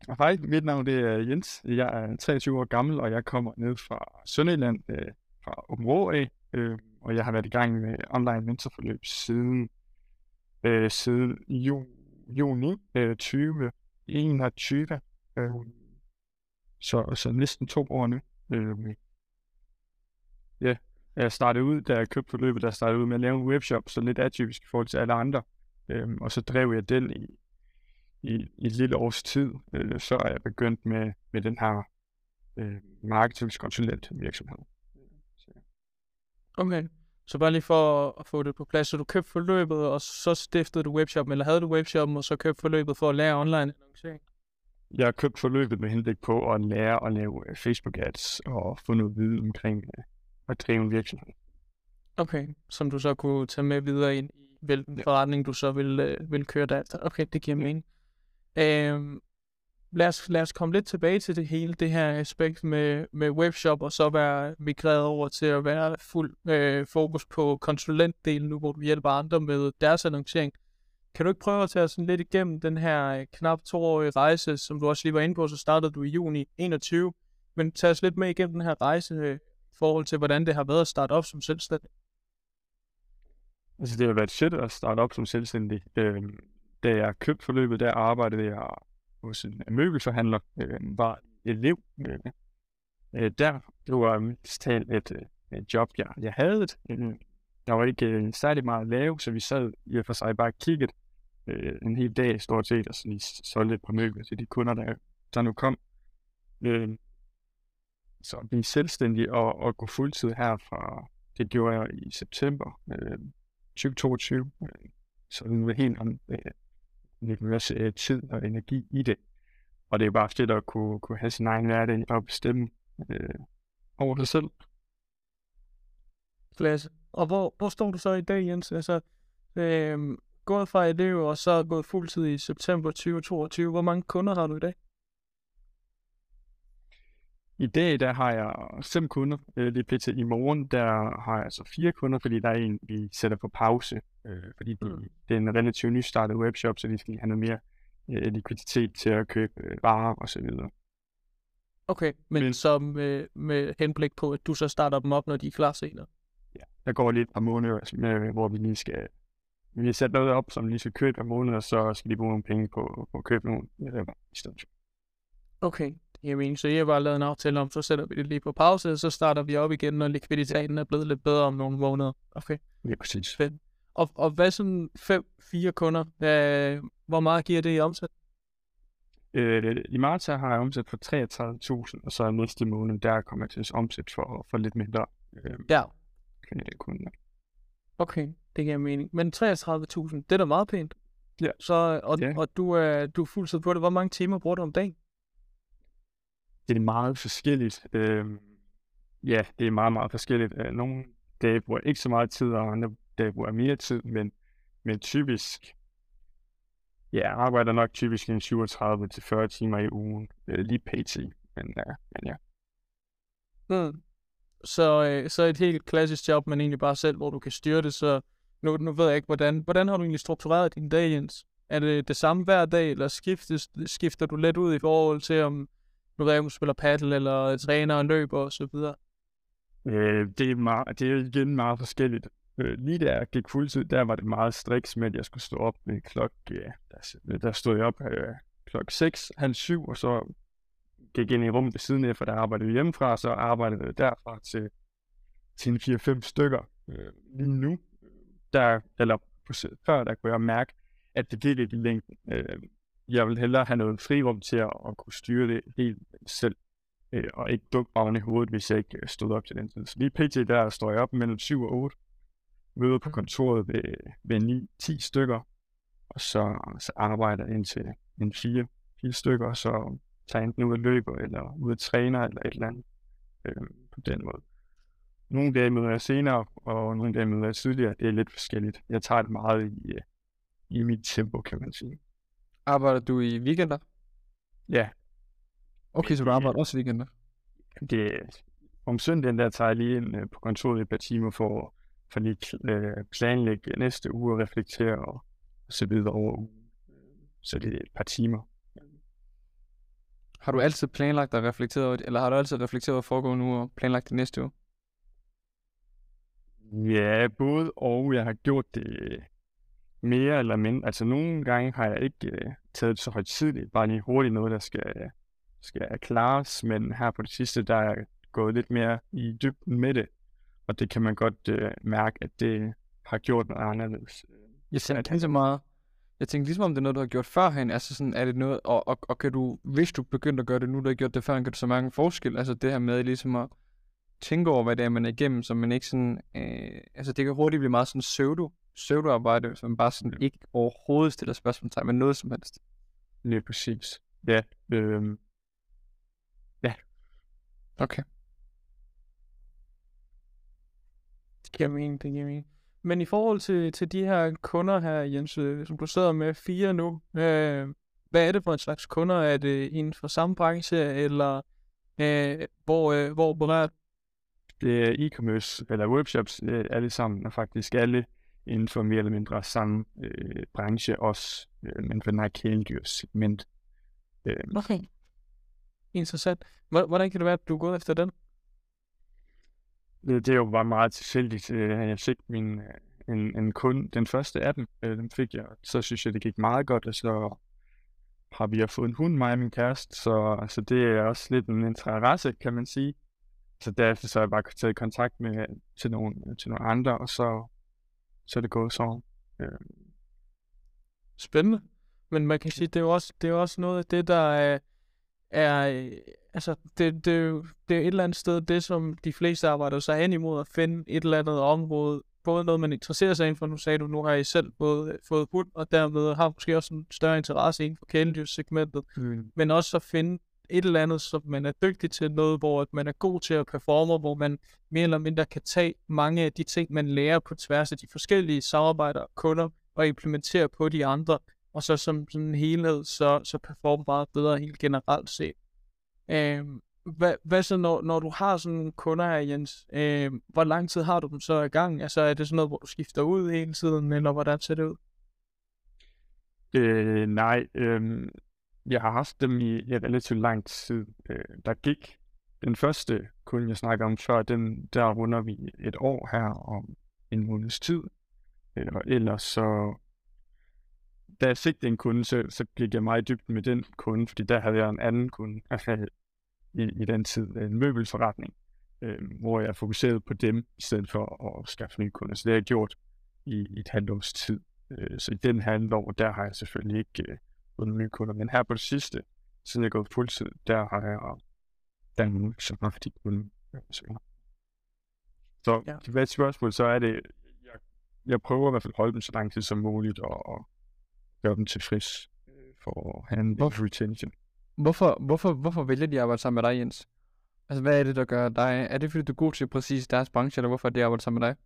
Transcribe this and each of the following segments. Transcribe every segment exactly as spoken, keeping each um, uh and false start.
Hej, mit navn det er Jens. Jeg er treogtyve år gammel, og jeg kommer ned fra Sønderjylland, øh, fra Aabenraa af, øh, og jeg har været i gang med online mentorforløb siden, øh, siden ju, juni øh, tyve enogtyve, øh, så, så næsten to år nu. Øh, ja, jeg startede ud, da jeg købte forløbet, der startede ud med at lave en webshop, så lidt atypisk i forhold til alle andre, øh, og så drev jeg den i I, i et lille års tid, øh, så er jeg begyndt med, med den her øh, marketingskonsulent virksomhed. Okay, så bare lige for at få det på plads, så du købte forløbet, og så stiftede du webshoppen, eller havde du webshoppen, og så købte forløbet for at lære online annoncering? Jeg har købt forløbet med henblik på at lære at lave Facebook ads og få noget viden omkring øh, at drive en virksomhed. Okay, som du så kunne tage med videre ind i, hvilken forretning du så vil, øh, vil køre derefter. Okay, det giver mening. Øhm, lad, os, lad os komme lidt tilbage til det hele, det her aspekt med, med webshop, og så være migreret over til at være fuld øh, fokus på konsulentdelen nu, hvor du hjælper andre med deres annoncering. Kan du ikke prøve at tage os sådan lidt igennem den her øh, knap toårige rejse, som du også lige var inde på, så startede du i juni enogtyve, men tag os lidt med igennem den her rejse øh, i forhold til, hvordan det har været at starte op som selvstændig. Altså det har været fedt at starte op som selvstændig. Øh, da jeg købte forløbet, der arbejdede jeg hos en møbelforhandler, øh, var elev. Øh, øh, der det var mest talt et, et job, jeg, jeg havde. Øh, der var ikke øh, særlig meget at lave, så vi sad i og for sig bare og kiggede øh, en hel dag stort set, og så lige solgte et par møbler til de kunder, der, der nu kom. Øh, så at blive selvstændig og, og gå fuldtid herfra, det gjorde jeg i september øh, tyve toogtyve. Øh, så det var helt om øh, lidt mere tid og energi i det. Og det er bare fedt at kunne, kunne have sin egen hverdag og bestemme øh, over det selv. Klasse. Og hvor, hvor står du så i dag, Jens? Altså, øh, gået fra elev og så gået fuldtid i september tyve toogtyve. Hvor mange kunder har du i dag? I dag der har jeg fem kunder. Øh, lige pt. I morgen der har jeg altså fire kunder, fordi der er en, vi sætter på pause. Øh, fordi de, mm. det er en relativt nystartet webshop, så de skal have noget mere øh, likviditet til at købe øh, varer og så videre. Okay, men, men så med, med henblik på, at du så starter dem op, når de er klar senere? Ja, der går lige et par måneder, med, hvor vi lige skal vi har sat noget op, som lige skal købe et par måneder, så skal de bruge nogle penge på, på at købe nogle øh, i stedet. Okay, jeg mener, så jeg har bare lavet en aftale om, så sætter vi det lige på pause, og så starter vi op igen, når likviditeten er blevet lidt bedre om nogle måneder. Okay. Ja, præcis. Fedt. Og, og hvad sådan fem, fire kunder, øh, hvor meget giver det i omsæt? Øh, I marts har jeg omsat for treogtredive tusind, og så næste måned, der kommer jeg til at omsætte for, for lidt mindre. Øh, ja. Kunder. Okay, det giver mening. Men treogtredive tusind, det er da meget pænt. Ja. Så, og, ja. og du er, du er fuldtid på det. Hvor mange timer bruger du om dagen? Det er meget forskelligt. Øh, ja, det er meget, meget forskelligt. Nogle dage bruger ikke så meget tid, og andre dage bruger mere tid, men, men typisk, ja, jeg arbejder nok typisk en syvogtredive til fyrre timer i ugen, øh, lige pt. Men, ja, men ja. Mm. Så, øh, så et helt klassisk job, men egentlig bare selv, hvor du kan styre det, så nu, nu ved jeg ikke, hvordan, hvordan har du egentlig struktureret din dag, Jens? Er det det samme hver dag, eller skiftes, skifter du lidt ud i forhold til, om nu ved jeg, du spiller paddle, eller træner og løber og så videre? Øh, det, er meget, det er igen meget forskelligt. Øh, lige da jeg gik fuldtid, der var det meget striks med, at jeg skulle stå op med klok, ja, der, der stod jeg op øh, klok seks, halv syv, og så gik ind i rummet ved siden af, for der arbejdede vi hjemmefra, så arbejdede jeg derfra til, til en fire fem stykker. Øh, lige nu, der, eller før, der kunne jeg mærke, at det blev lidt i længden. Øh, jeg vil hellere have noget frirum til at, at kunne styre det helt selv, øh, og ikke dukke oven i hovedet, hvis jeg ikke stod op til den tid. Så lige pt. Der står jeg op mellem syv og otte, møder på kontoret ved, ved ni ti stykker, og så, så arbejder jeg indtil en fire stykker, så tager enten ud at løbe, eller ud at træne, eller et eller andet øh, på den måde. Nogle dage møder jeg senere, og nogle dage møder jeg tidligere. Det er lidt forskelligt. Jeg tager det meget i, i mit tempo, kan man sige. Arbejder du i weekender? Ja. Okay, så du arbejder også i weekender? Det, om søndagen, der tager jeg lige ind på kontoret et par timer for, for lige øh, planlægge næste uge og reflektere, og, og så videre over ugen. Så det er et par timer. Har du altid planlagt og reflekteret over det, eller har du altid reflekteret over foregående uge og planlagt det næste uge? Ja, både og. Jeg har gjort det mere eller mindre. Altså nogle gange har jeg ikke øh, taget det så højtideligt, bare lige hurtigt noget, der skal, skal klares, men her på det sidste, der er jeg gået lidt mere i dybden med det, og det kan man godt øh, mærke, at det har gjort noget anderledes. Jeg tænkte lige så meget, jeg tænkte ligesom om det er noget, du har gjort førhen, altså sådan, er det noget, og, og, og kan du, hvis du begyndte at gøre det nu, du har gjort det før, kan du så mange en forskel, altså det her med ligesom at tænke over, hvad det er, man er igennem, så man ikke sådan, øh, altså det kan hurtigt blive meget sådan pseudo, pseudo-arbejde, som bare sådan ja. Ikke overhovedet stiller spørgsmålstegn, men noget som helst. Lige præcis. Ja. Øh... Ja. Okay. Det giver mening, det giver mening. Men i forhold til, til de her kunder her, Jens, øh, som du sidder med fire nu, øh, hvad er det for en slags kunder? Er det inden for samme branche, eller øh, hvor, øh, hvor berørt? Det er e-commerce, eller webshops, øh, alle sammen, og faktisk alle inden for mere eller mindre samme øh, branche, også øh, men for den her kæledyrs-segment. Øh. Okay. Interessant. Hvordan kan det være, at du er gået efter den? Det, det er jo bare meget tilfældigt. Jeg fik min, en, en kunde, den første af dem, den fik jeg. Så synes jeg, det gik meget godt, og så har vi fået en hund, mig og min kæreste, så, så det er også lidt en interesse, kan man sige. Så derefter så har jeg bare taget kontakt med til nogle, til nogle andre, og så, så er det gået sådan. Spændende. Men man kan sige, det er jo også, det er også noget af det, der er, er altså, det, det, er jo, det er et eller andet sted, det som de fleste arbejder sig hen imod, at finde et eller andet område, både noget, man interesserer sig inden for. Nu sagde du, nu har I selv både fået hund, og dermed har måske også en større interesse inden for kæledyrssegmentet, mm. men også at finde et eller andet, som man er dygtig til, noget, hvor man er god til at performe, hvor man mere eller mindre kan tage mange af de ting, man lærer på tværs af de forskellige samarbejder og kunder, og implementere på de andre, og så som sådan en helhed, så, så performer bare bedre helt generelt set. Øhm, hvad, hvad så, når, når du har sådan kunder her, Jens, øhm, hvor lang tid har du dem så i gang? Altså er det sådan noget, hvor du skifter ud hele tiden, eller hvordan ser det ud? Øh, nej, øh, jeg har haft dem i, i relativt lang tid. Øh, der gik den første kunde, jeg snakker om før, den, der runder vi et år her om en måneds tid. Øh, og ellers så, da jeg fik den kunde, så, så gik jeg meget i dybden med den kunde, fordi der havde jeg en anden kunde, altså i, i den tid, en møbelforretning, øh, hvor jeg fokuserede på dem, i stedet for at skaffe nye kunder. Så det har jeg gjort i, i et halvt års tid. Øh, så i den halvår, der har jeg selvfølgelig ikke øh, fået nye kunder. Men her på det sidste, siden jeg er gået fuldtid, der har jeg der nu så haft de kunder. Så ja. Til hvert spørgsmål, så er det, jeg, jeg prøver i hvert fald at holde dem så lang tid som muligt, og, og gøre dem tilfreds for at have en Hvorfor? retention. Hvorfor, hvorfor, hvorfor vælger de at arbejde sammen med dig, Jens? Altså, hvad er det, der gør dig? Er det, fordi du er god til præcis deres branche, eller hvorfor er det, de arbejder sammen med dig?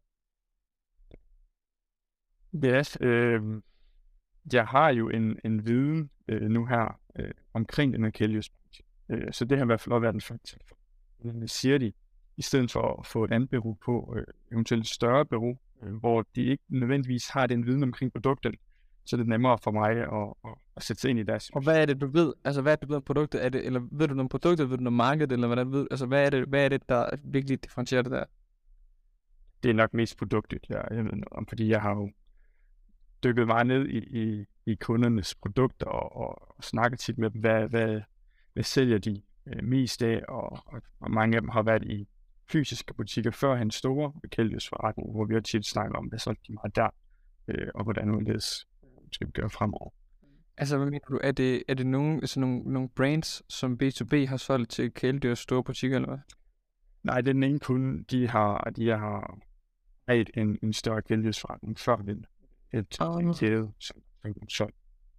Ja, øh, jeg har jo en, en viden øh, nu her øh, omkring den her kæledyrsbranche. Øh, så det har i hvert fald også været en faktor. Men siger de, i stedet for at få et andet bureau på, øh, eventuelt et større bureau, øh, hvor de ikke nødvendigvis har den viden omkring produktet, så er det nemmere for mig at, at, at sætte sig ind i deres. Og hvad er det, du ved? Altså, hvad er det, du ved om produktet? Er det, eller ved du noget om produktet? Ved du noget om markedet? Eller hvordan ved Altså, hvad er det, hvad er det der virkelig differentierer det der? Det er nok mest produktet, jeg, jeg ved om, fordi jeg har jo dykket meget ned i, i, i kundernes produkter og, og, og snakket tit med dem, hvad, hvad, hvad sælger de øh, mest af, og, og, og mange af dem har været i fysiske butikker førhen store kæledyrsforretninger, hvor vi har tit snakket om, hvad solgte de meget der, øh, og hvordan udledes skal vi gøre fremover. Altså, hvad mener du? Er det, er det nogle, altså nogle, nogle brands, som B to B har solgt til kæledyrs store butikker, eller hvad? Nej, det er den ene kunde, de har, de har et, en, en større kæledyrsforretning før den. Et oh. kæde, som solgt.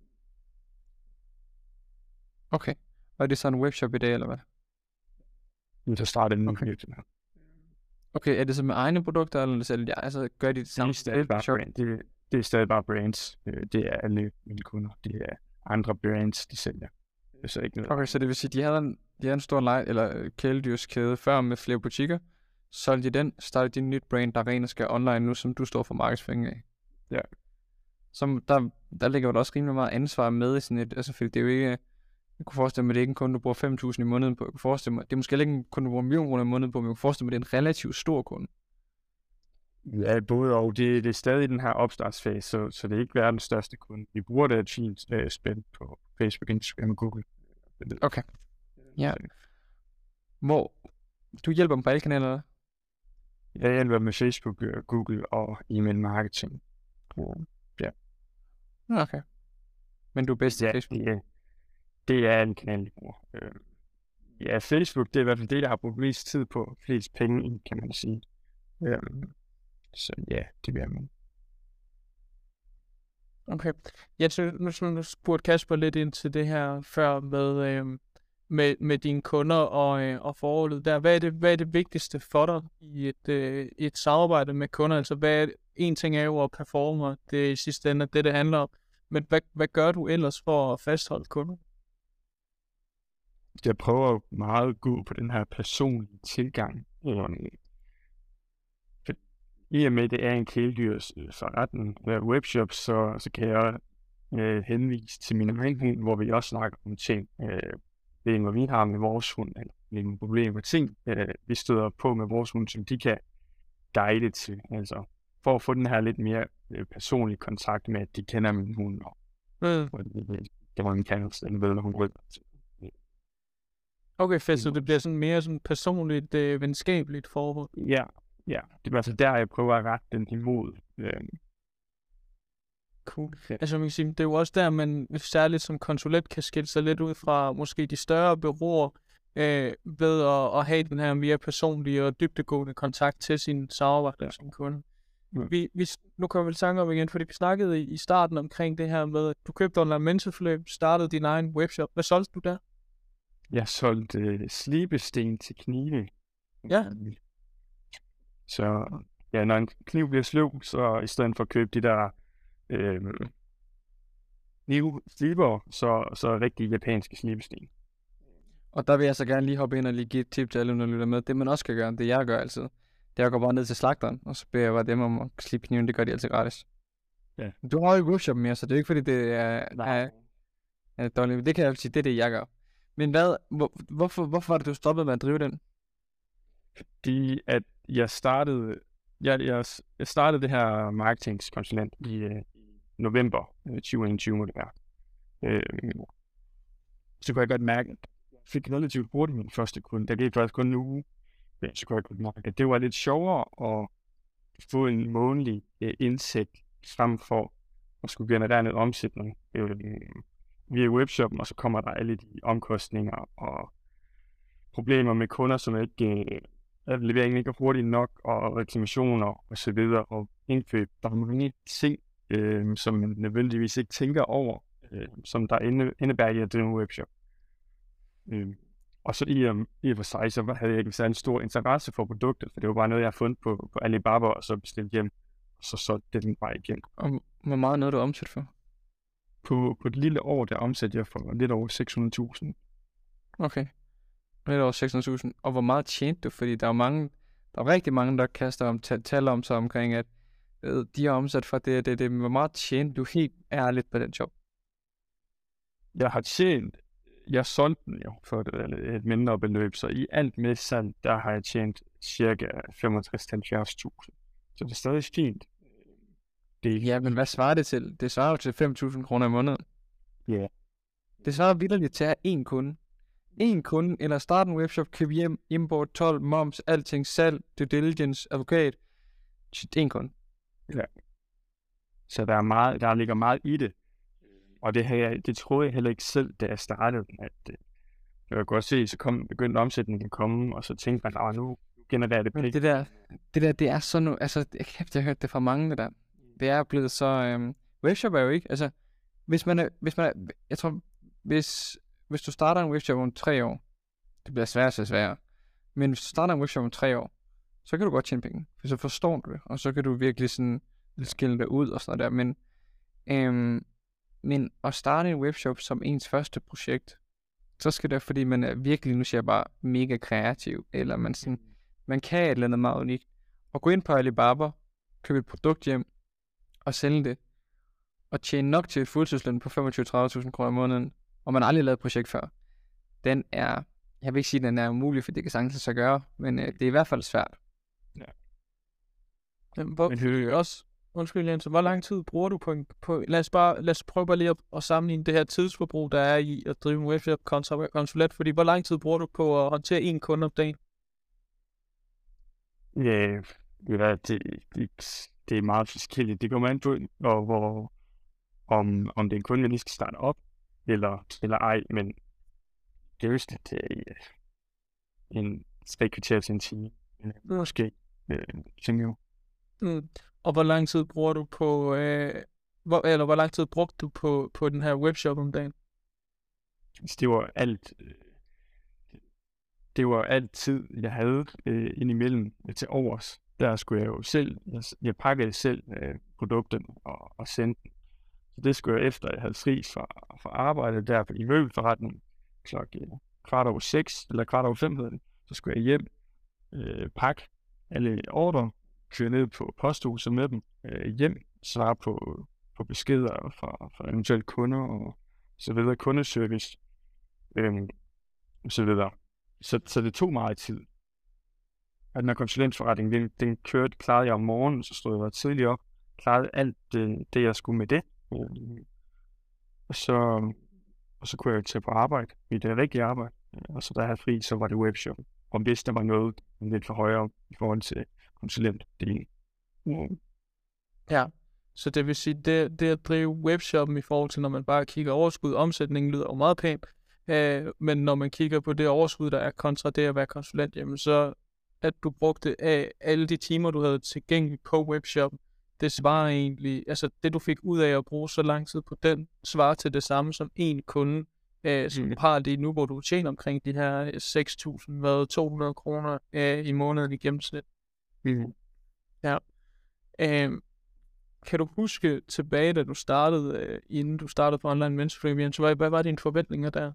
Okay. Og er det så en webshop i dag, eller hvad? Så starter den okay. virksomhed. Okay, er det så med egne produkter, eller selv, ja, altså gør de det samme? Det er bare brand. Det, det er stadig bare brands. Det er alle mine kunder. Det er andre brands, de sælger. Så ikke noget. Okay, så det vil sige, de havde en, de havde en stor leg, eller kæledyrskæde før med flere butikker. Solgte de den, startede de en nyt brand, der rent skal online nu, som du står for markedsføring af. Ja. Som der, der ligger jo også rimelig meget ansvar med i sådan et, altså fordi det er jo ikke, Jeg kunne forestille mig, at det ikke er en kunde, du bruger fem tusind i måneden på. Jeg kunne forestille mig, det er måske ikke en kunde, du bruger en million kroner i måneden på, men jeg kunne forestille mig, at det er en relativt stor kunde. Ja, både og. Det, det er stadig den her opstartsfase, så, så det er ikke verdens største kunde. Vi bruger det et fint uh, spænd på Facebook, Instagram og Google. Okay. Ja. Hvor du hjælper dem på alle kanaler, eller? Jeg hjælper med Facebook, Google og e-mail marketing. Ja. Okay. Men du er bedst i Ja, Facebook? det er, det er en kanal, jeg bruger. Øh, ja, Facebook, det er i hvert fald det, der har brugt mest tid på, flest penge i, kan man sige. Øh, så ja, det vil jeg med. Okay. Jeg synes, nu, nu spurgte Kasper lidt ind til det her før med, øh, med, med dine kunder og, øh, og forholdet der. Hvad er, det, hvad er det vigtigste for dig i et, øh, et samarbejde med kunder? Altså, hvad er det? En ting er jo at performe, det er i sidste ende det, det handler om. Men hvad, hvad gør du ellers for at fastholde kunder? Jeg prøver meget at gå på den her personlige tilgang. For i og med, det er en kæledyrs forretning, webshop, så, så kan jeg øh, henvise til min egen hund, hvor vi også snakker om ting. Øh, det er, hvor vi har med vores hund, eller nogle problemer og ting, øh, vi støder på med vores hund, som de kan guide til. Altså, for at få den her lidt mere øh, personlige kontakt med, at de kender min hund, og Mm. det var en kæreste, eller ved, når hun rykker til. Okay, fedt, så det bliver sådan mere sådan personligt, øh, venskabeligt forhold. Ja, ja. Det er altså der, jeg prøver at rette den imod. Øh, Cool. Ja. Altså man kan sige, det er jo også der, man særligt som konsulent kan skille sig lidt ud fra måske de større bureauer, øh, ved at, at have den her mere personlige og dybdegående kontakt til sin samarbejde, ja. Sin kunde. Ja. Vi, vi, nu kommer vi til tanke om igen, fordi vi snakkede i, i starten omkring det her med, at du købte online mentorforløb, startede din egen webshop. Hvad solgte du der? Jeg solgte øh, slibesten til knive. Ja. Så ja, når en kniv bliver sløv, så i stedet for at købe de der øh, knivsliber, så, så rigtig japanske slibesten. Og der vil jeg så gerne lige hoppe ind og lige give et tip til alle, der lytter med. Det man også skal gøre, det jeg gør altid, det er at gå bare ned til slagteren, og så beder jeg bare dem om at slibe kniven. Det gør de altid gratis. Ja. Du har jo ikke webshop mere, så det er ikke fordi, det er, er, er dårligt. Det kan jeg sige, det er det, jeg gør. Men hvad, hvor, hvorfor, hvorfor var det, du stoppede med at drive den? Fordi at jeg startede, jeg, jeg, jeg startede det her marketingskonsulent i øh, november tyve enogtyve, må det være. Øh, så kunne jeg godt mærke, at jeg fik relativt hurtigt min første kunde. Der gik faktisk kun en uge. Men så kunne jeg godt mærke, at det var lidt sjovere at få en månedlig øh, indsigt frem for at skulle generere noget omsætning øh, via webshoppen, og så kommer der alle de omkostninger og problemer med kunder, som ikke øh, leveringen ikke er hurtigt nok, og reklamationer og så videre, og indkøb. Der er mange ting, øh, som man nødvendigvis ikke tænker over, øh, som der indebærer i at drive en webshop. Øh, og så i, um, i og for sig, så havde jeg ikke særlig stor interesse for produktet, for det var bare noget, jeg havde fundet på, på Alibaba, og så bestilt hjem, og så solgte det den bare igen. Og hvor meget noget du omsæt for? På, på et lille år, der omsatte jeg for lidt over seks hundrede tusind. Okay. Lidt over seks hundrede tusind. Og hvor meget tjente du? Fordi der er mange, der er rigtig mange, der kaster om tal om sig omkring, at øh, de har omsat for det og det, det. Men hvor meget tjente du helt ærligt på den job? Jeg har tjent, jeg solgte den jo for et, et mindre beløb, så i alt med salg, der har jeg tjent cirka femogtres til halvfjerds tusind. Så det er stadig fint. Det... Ja, men hvad svarer det til? Det svarer jo til fem tusind kroner i måneden. Ja. Yeah. Det svarer vitterligt til at have én kunde. En kunde, eller starte en webshop, købe hjem, import, told, moms, alting, salg, due diligence, advokat. En kunde. Ja. Så der er meget, der ligger meget i det. Og det, her, det troede jeg heller ikke selv, da jeg startede, at øh, jeg kunne godt se, så kom, begyndte omsætningen at komme, og så tænkte man, at nu genererer det penge. Det der, det der, det er sådan nu, altså, jeg har hørt det fra mange, det der. Det er blevet så, øhm, webshop er jo ikke, altså, hvis man er, hvis man er, jeg tror, hvis, hvis du starter en webshop om tre år, det bliver sværere og sværere, men hvis du starter en webshop om tre år, så kan du godt tjene penge, for så forstår du det, og så kan du virkelig sådan skille dig ud og sådan noget der, men, øhm, men at starte en webshop som ens første projekt, så skal det, fordi man er virkelig, nu siger jeg bare, mega kreativ, eller man sådan, man kan et eller andet meget unikt, og gå ind på Alibaba, købe et produkt hjem, og sælge det, og tjene nok til et fuldtidsløn på femogtyve til tredive tusind kroner om måneden, og man har aldrig lavet et projekt før, den er, jeg vil ikke sige, at den er umulig, for det kan sagtens sig gøre, men øh, det er i hvert fald svært. Ja. Jamen, hvor, Men hører også, undskyld Jens, hvor lang tid bruger du på, en, på lad os bare, lad os prøve bare lige at, at sammenligne det her tidsforbrug, der er i at drive en webshop kontra konsulent, fordi hvor lang tid bruger du på at håndtere en kunde om dagen? Ja, det, det, det, det er meget forskelligt. Det kommer an på, hvor, hvor, om, om det er en kunde, jeg lige skal starte op, eller, eller ej, men det er jo sådan, det er en tre kvarter til en time, måske, øh, tænker jeg. Mm. Og hvor lang tid bruger du på, øh, hvor, eller hvor lang tid brugte du på, på den her webshop om dagen? Så det var alt, øh, det var alt tid, jeg havde øh, indimellem øh, til overs. Der skulle jeg jo selv, jeg, jeg pakkede selv øh, produkterne og, og sendte dem. Så det skulle jeg efter, jeg havde fri fra, fra arbejde der i møbelforretningen klokken kvart over seks, eller kvart over fem hedder det. Så skulle jeg hjem, øh, pakke alle ordre, køre ned på posthuset med dem, øh, hjem, svare på, på beskeder fra, fra eventuelle kunder og så videre, kundeservice, øh, og så videre. Så, så det tog meget tid. Og den her konsulentforretning, den, den kørte, klarede jeg om morgenen, så stod jeg tidligt op, klarede alt det, det jeg skulle med det. Og så, og så kunne jeg tage på arbejde, i det rigtige arbejde. Og så da jeg havde fri, så var det webshop. Og hvis der var noget lidt for højere i forhold til konsulentdelen. Mm. Ja, så det vil sige, det, det at drive webshoppen i forhold til, når man bare kigger overskud, omsætningen lyder jo meget pænt. Øh, men når man kigger på det overskud, der er kontra det at være konsulent, jamen så at du brugte af alle de timer, du havde tilgængeligt på webshoppen, det svarer egentlig, altså det du fik ud af at bruge så lang tid på den, svarer til det samme som en kunde, øh, som mm. har det nu, hvor du tjener omkring de her seks tusind to hundrede kroner øh, i måneden i gennemsnit. Mm. Ja. Øh, kan du huske tilbage, da du startede, øh, inden du startede på Online Mentoring, Jens, hvad, hvad var dine forventninger der?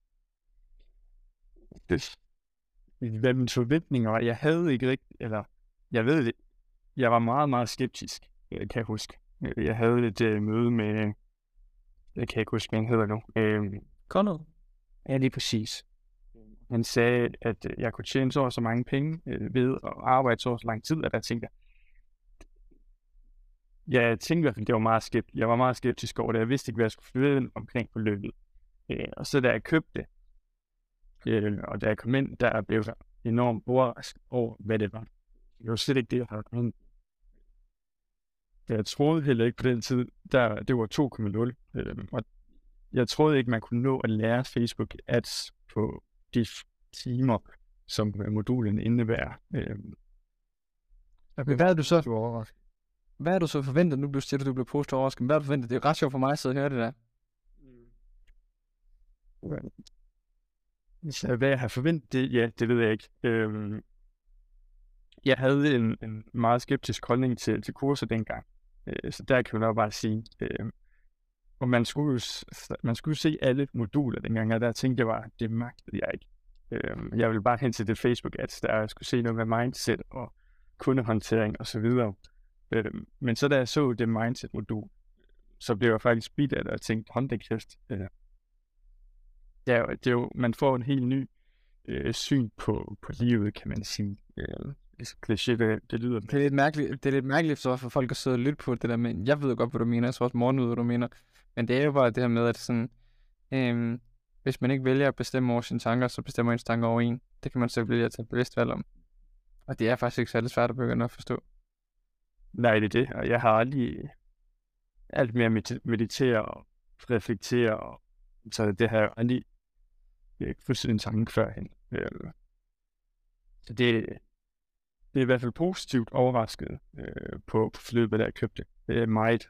Det, hvad mine forventninger var, jeg havde ikke rigtigt, eller jeg ved det, jeg var meget, meget skeptisk, kan jeg huske. Jeg havde et uh, møde med, jeg kan ikke huske, hvad han hedder nu. Øhm, Conrad? Ja, lige præcis. Han sagde, at jeg kunne tjene så så mange penge øh, ved at arbejde så så lang tid, at jeg tænkte, ja, jeg tænkte i hvert fald, det var meget skeptisk. Jeg var meget skeptisk over det. Jeg vidste ikke, hvad jeg skulle flytte omkring på løbet. Øh, og så da jeg købte det, øh, og da jeg kom ind, der blev jeg enormt overrasket over, hvad det var. Det var slet ikke det, jeg havde kommet. Jeg troede heller ikke på den tid, der det var to komma nul. Øh, og jeg troede ikke, man kunne nå at lære Facebook Ads på de timer, som modulen indebærer. Øh, okay, hvad er du så? Du overrasket. Hvad er du så forventet? Nu siger du, du blev positivt overrasket. Hvad er du forventet? Det er jo ret sjovt for mig at sidde og høre det der. Så hvad jeg har forventet, det, ja, det ved jeg ikke. Øhm, jeg havde en, en meget skeptisk holdning til, til kurser dengang. Øh, så der kan jeg nok bare sige. Øh, og man skulle, man skulle se alle moduler dengang, og der tænkte jeg bare, det magtede jeg ikke. Øh, jeg ville bare hen til det Facebook Ads, der jeg skulle se noget med mindset og kundehåndtering og så videre. Øh, men så da jeg så det mindset-modul, så blev jeg faktisk bidt af det og tænkte, hold da kæft. Øh, det er jo, det er jo, man får en helt ny øh, syn på, på livet, kan man sige. Øh, kliché, det, det lyder... Det er lidt mærkeligt, det er lidt mærkeligt så for folk at sidde og lytte på det der med, jeg ved godt, hvad du mener, jeg tror også morgen ved, hvad du mener, men det er jo bare det her med, at sådan, øh, hvis man ikke vælger at bestemme over sine tanker, så bestemmer ens tanker over en. Det kan man så vælge at tage bevidst valg om. Og det er faktisk ikke særlig svært at begynde at forstå. Nej, det er det, og jeg har aldrig alt mere meditere og reflektere, og så det har jeg aldrig ikke fået en tanke førhen. Så det, det er i hvert fald positivt overrasket øh, på, på forløbet, da jeg købte. Det er meget.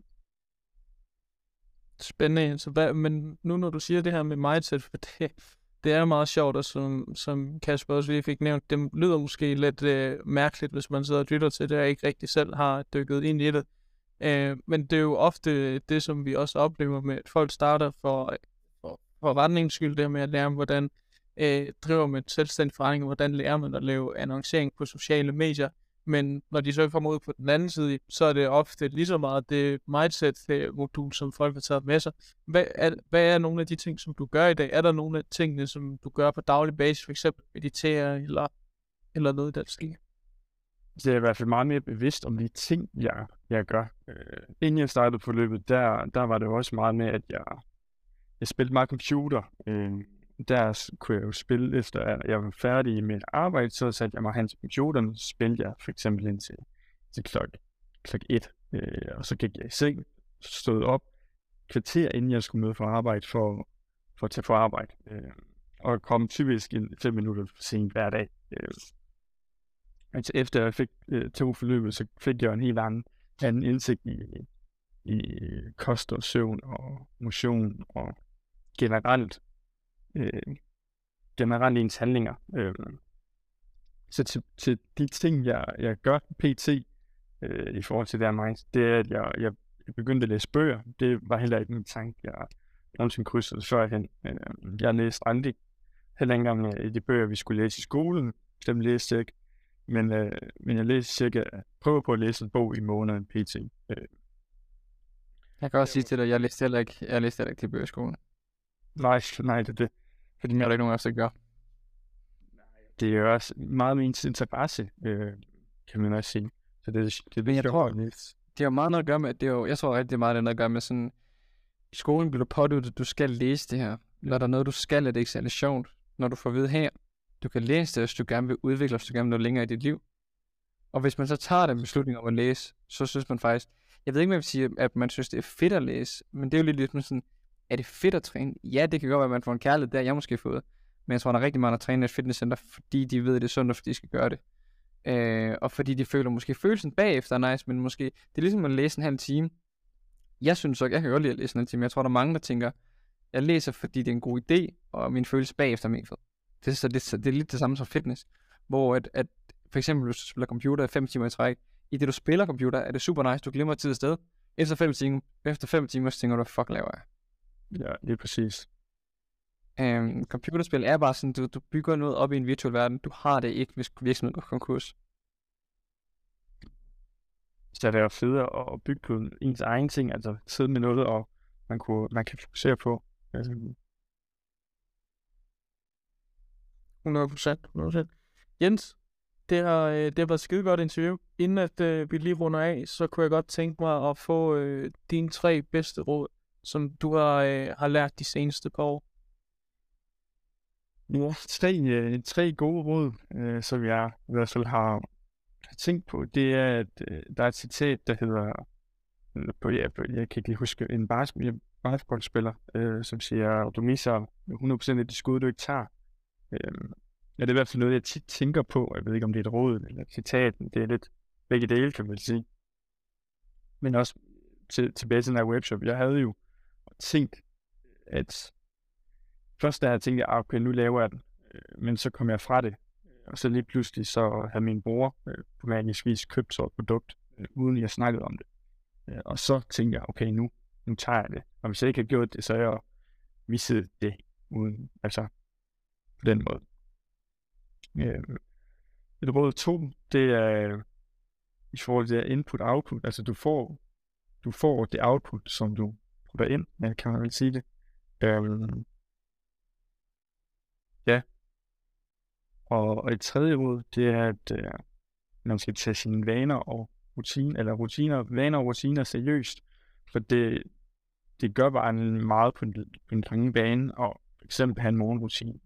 Spændende. Så hvad, men nu når du siger det her med mindset, for det, det er meget sjovt, og som, som Kasper også lige fik nævnt, det lyder måske lidt øh, mærkeligt, hvis man sidder og lytter til det, og ikke rigtig selv har dykket ind i det. Øh, men det er jo ofte det, som vi også oplever med, at folk starter for, for, for retningens skyld, det med at lære, hvordan øh, driver man selvstændig forretning, hvordan lærer man at lave annoncering på sociale medier. Men når de så kommer ud på den anden side, så er det ofte lige så meget det mindset-modul, som folk har taget med sig. Hvad er, hvad er nogle af de ting, som du gør i dag? Er der nogle af tingene, som du gør på daglig basis, for eksempel meditere eller, eller noget, der sker? Det er i hvert fald meget mere bevidst om de ting, jeg, jeg gør. Øh, inden jeg startede på løbet, der, der var det også meget med, at jeg, jeg spillede meget computer. Øh, der kunne jeg jo spille, efter at jeg var færdig med arbejde, så satte jeg mig hen til computeren, så spillede jeg for eksempel indtil til klok, klok et, øh, og så gik jeg i seng, stod op, kvarter inden jeg skulle møde for arbejde, for, for at tage for arbejde, øh, og kom typisk ind fem minutter for sent hver dag. Øh. Altså efter jeg fik øh, tog forløbet, så fik jeg en helt anden, anden indsigt i, i kost og søvn og motion og generelt øh, generelt ens handlinger. Øh. Så til, til de ting, jeg, jeg gør pt. Øh, i forhold til det her mind, det er, at jeg, jeg begyndte at læse bøger. Det var heller ikke en tanke, jeg nogensinde krydsede førhen. Øh, jeg læste aldrig heller ikke engang i de bøger, vi skulle læse i skolen. Dem læste jeg ikke. Men, øh, men jeg læste cirka, prøver på at læse en bog i måneden pt. Øh. Jeg kan også sige til dig, jeg læste heller ikke, jeg læste heller ikke til bøgerskolen. Nej, nej, det er det. Fordi der er ikke nogen af os, der gør. Det er jo også meget min interesse, øh, kan man også sige. Så det, det, det Men jeg tror, lidt. Det har meget noget at gøre med, det er jo, jeg tror rigtig meget, det har noget at gøre med sådan, i skolen bliver du påduttet, at du skal læse det her. Når der er noget, du skal, er det ikke særlig sjovt. Når du får at vide her, du kan læse det, hvis du gerne vil udvikle, hvis du gerne vil nå længere i dit liv. Og hvis man så tager den beslutning om at læse, så synes man faktisk, jeg ved ikke, om jeg vil sige, at man synes, det er fedt at læse, men det er jo lidt ligesom sådan, er det fedt at træne? Ja, det kan godt være, at man får en kærlighed, der jeg måske fået. Men jeg tror, der er rigtig mange, der træner i et fitnesscenter, fordi de ved, at det er sundt, og fordi de skal gøre det. Øh, og fordi de føler måske følelsen bagefter er nice, men måske, det er ligesom at læse en halv time. Jeg synes så, jeg kan godt lide at læse en halv time, jeg tror, der er mange, der tænker, jeg læser, fordi det er en god idé, og min følelse bagefter er mega fed. Det er, så det, det er lidt det samme som fitness, hvor at, at for eksempel, hvis du spiller computer i fem timer i træk, i det du spiller computer, er det super nice, du glemmer tid og sted. Efter fem timer, efter fem timer, så tænker du, fuck laver jeg? Ja, det er præcis. Um, computerspil er bare sådan, du, du bygger noget op i en virtuel verden, du har det ikke, hvis virksomheden går konkurs. Så det er jo federe at bygge på ens egen ting, altså sidde med noget, og man, kunne, man kan fokusere på. Altså, hundrede procent. Jens, det har, det har været skide godt interview. Inden at øh, vi lige runder af, så kunne jeg godt tænke mig at få øh, dine tre bedste råd, som du har, øh, har lært de seneste par år. Ja, tre, øh, tre gode råd, øh, som jeg i hvert fald har tænkt på, det er, at øh, der er et citat, der hedder, på, ja, på, jeg kan ikke lige huske, en basketballspiller, øh, som siger, du misser hundrede procent af de skud, du ikke tager. Øh, ja, det er i hvert fald noget, jeg tit tænker på. Jeg ved ikke, om det er et råd eller et citat, det er lidt begge dele, kan man sige. Men også til, tilbage til den her webshop, jeg havde jo tænkt, at først da jeg tænkte, at okay, nu laver jeg den, men så kom jeg fra det, og så lige pludselig så havde min bror på magisk vis købt så et produkt, uden jeg snakkede om det. Og så tænkte jeg, okay, nu, nu tager jeg det. Og hvis jeg ikke havde gjort det, så havde jeg misset det, uden, altså på den måde. Et råd to, det er i forhold til input-output, altså du får, du får det output, som du putter ind, kan man vel sige det. Um, ja. Og, og et tredje råd, det er, at uh, man skal tage sine vaner og rutiner, eller rutiner, vaner og rutiner seriøst, for det, det gør bare meget på en, på en lange bane, og for eksempel have en morgenrutine.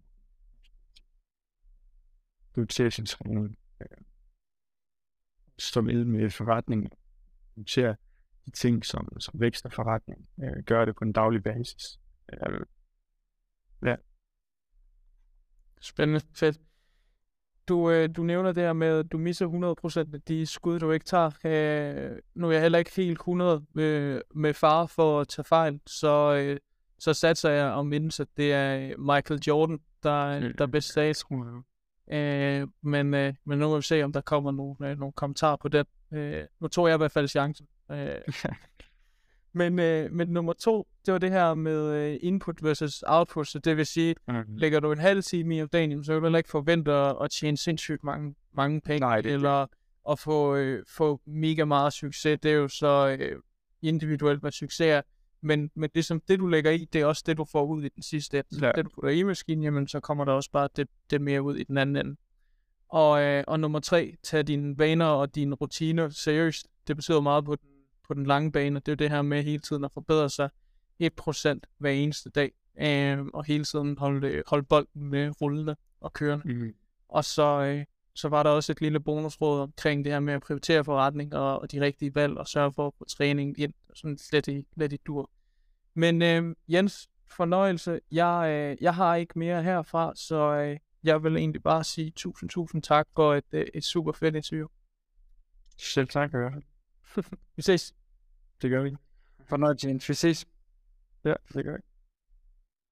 Du tager sin træning, uh, stå med med forretning, du tager de ting, som, som vækster forretning, uh, gør det på en daglig basis. Uh, ja. Spændende, fedt. Du, øh, du nævner det her med, at du misser hundrede procent af de skud, du ikke tager. Øh, nu er jeg heller ikke helt hundrede med, med far for at tage fejl, så, øh, så satser jeg om mindes, at det er Michael Jordan, der, der bedst sagde. Øh, men, øh, men nu må vi se, om der kommer nogle, øh, nogle kommentarer på den. Øh, nu tog jeg i hvert fald chancen. Øh, men, øh, men nummer to, det var det her med øh, input versus output, så det vil sige, mm-hmm. lægger du en halv time i om dagen, så vil du heller ikke forvente at, at tjene sindssygt mange, mange penge, Nej, det, eller at få, øh, få mega meget succes. Det er jo så øh, individuelt, hvad succes er. Men, men det, som det, du lægger i, det er også det, du får ud i den sidste ende. Ja. Det, du putter i maskinen, jamen, så kommer der også bare det, det mere ud i den anden ende. Og, øh, og nummer tre, tag dine vaner og dine rutiner seriøst. Det betyder meget på den, på den lange bane. Det er jo det her med hele tiden at forbedre sig et procent hver eneste dag. Øh, og hele tiden holde, holde bolden med rullende og kørende. Mm. Og så, øh, så var der også et lille bonusråd omkring det her med at prioritere forretning og, og de rigtige valg og sørge for at få træning ind. Sådan lidt i, lidt i dur. Men øh, Jens, fornøjelse. Jeg, øh, jeg har ikke mere herfra, så øh, jeg vil egentlig bare sige tusind, tusind tak for et, øh, et super fedt interview. Selv tak, gør. Vi ses. Det gør vi. Fornøjelse, Jens. Vi ses. Ja, det gør vi.